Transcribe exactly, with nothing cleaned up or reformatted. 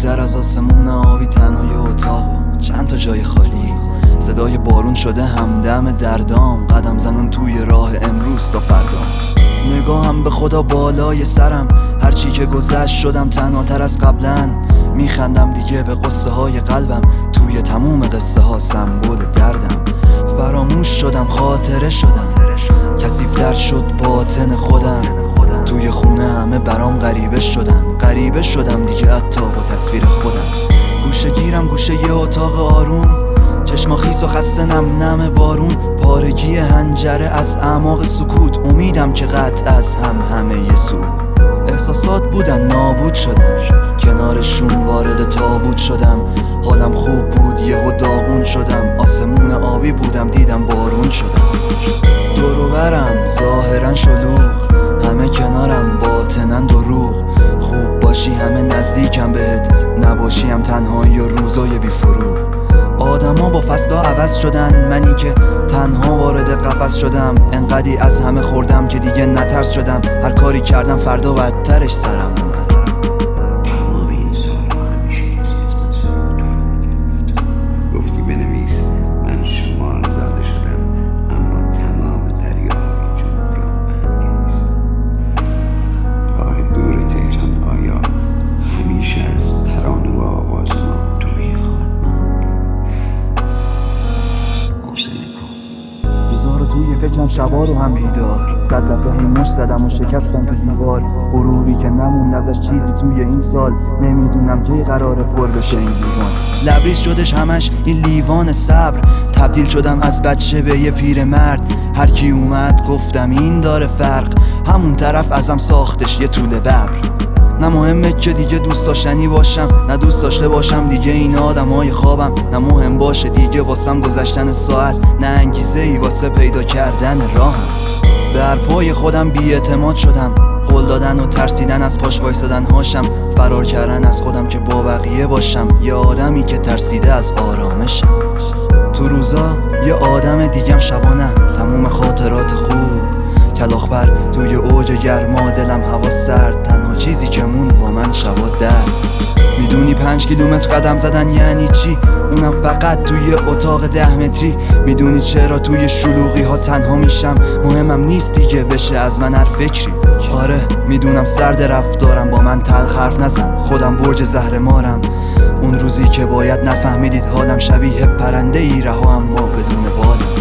دورتر از آسمون آبی تنهای اتاق، چند تا جای خالی، صدای بارون شده همدم دردام، قدم زنون توی راه امروز تا فردا. نگاهم به خدا بالای سرم، هرچی که گذشت شدم تنهاتر از قبلا. میخندم دیگه به قصه های قلبم، توی تموم قصه ها سمبل دردم. فراموش شدم، خاطره شدم، کثیف‌تر شد باطن خودم. توی خونه همه برام غریبه شدن، غریبه شدم دیگه حتی با تصویر خودم. گوشه گیرم گوشه یه اتاق آروم، چشما خیس و خسته نم نم بارون. پارگی هنجره از اعماق سکوت، امیدم که قطع از هم همه یه سو. احساسات بودن نابود شدن، کنارشون وارد تابوت شدم. حالم خوب بود یهو داغون شدم، آسمون آبی بودم دیدم بارون شدم. دور و برم ظاهرا شلوغ، همه کنارم باطنن دروغ. خوب باشی همه نزدیکم بهت، نباشی هم تنهایی و روزای بی فروغ. آدما با فصلا عوض شدن، منی که تنها وارد قفس شدم. انقدی از همه خوردم که دیگه نترس شدم، هر کاری کردم فردا بدترش سرم اومد. گفتی بنویس من شمال زده شدم، اما تمام دریاهای جنوب را من نیست. راه دور تهران آیا همیشه از ترانه و آواز ما توی روزا رو توی فکرم، شبا رو هم بیدار. صد دفعه هی مش زدم و شکستم تو دیوار. غروری که نموند ازش چیزی توی این سال، نمیدونم کی قراره پر بشه این لیوان. لبریز شدش همش این لیوان صبر، تبدیل شدم از بچه به یه پیر مرد. هر کی اومد گفتم این داره فرق، همون طرف ازم ساختش یه طول ببر. نه مهمه که دیگه دوست داشتنی باشم، نه دوست داشته باشم دیگه این آدمای خوابم. نه مهم باشه دیگه واسم گذشتن ساعت، نه انگیزه ای واسه پیدا کردن راهم. به حرفای خودم بی‌اعتماد شدم، قول دادن و ترسیدن از پاش وایسادن هاشم. فرار کردن از خودم که با بقیه باشم، یه آدمی که ترسیده از آرامشم. تو روزا یه آدم دیگم، شبانه تموم خاطرات خوب. کلاغ‌پر توی اوج گرما، دلم هوا سرد، تنها چیزی که موند با من شبا درد. میدونی پنج کیلومتر قدم زدن یعنی چی؟ اونم فقط توی اتاق ده متری. میدونی چرا توی شلوغی ها تنها میشم؟ مهمم نیست دیگه بشه از من هر فکری. آره میدونم سرد رفتارم، با من تلخ حرف نزن، خودم برج زهر مارم. اون روزی که باید نفهمیدید حالم شبیه پرنده ای رها اما بدون بالم.